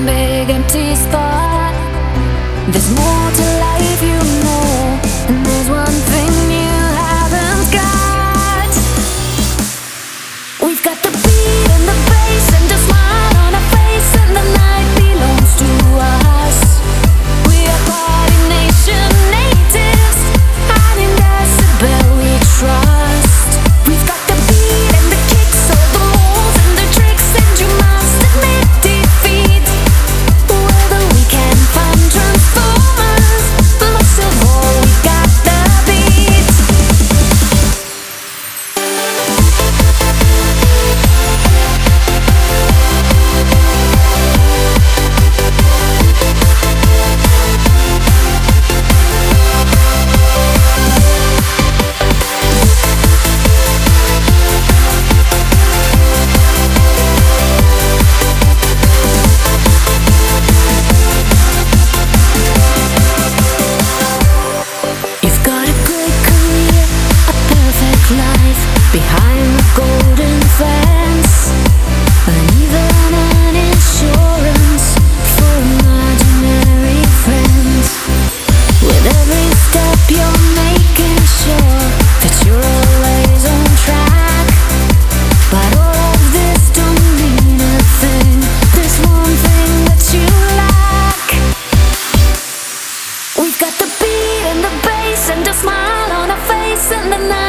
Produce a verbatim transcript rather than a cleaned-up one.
big empty spot. There's more to life, you know, and there's one thing you haven't got. We've got the beat and the bass and a smile on our face, and the night belongs to us. We are party nation natives, hiding decibel we trust. We've got the beat and the kicks, all the moves and the tricks, and you must admit defeat. Whether we can find transformers, most of all we got the beat. You've got a great career, a perfect life behind the golden fence, and even an insurance for imaginary friends. With every step you're making sure that you're always on track, but all of this don't mean a thing. There's one thing that you lack. We've got the beat and the bass and a smile on our face, and the night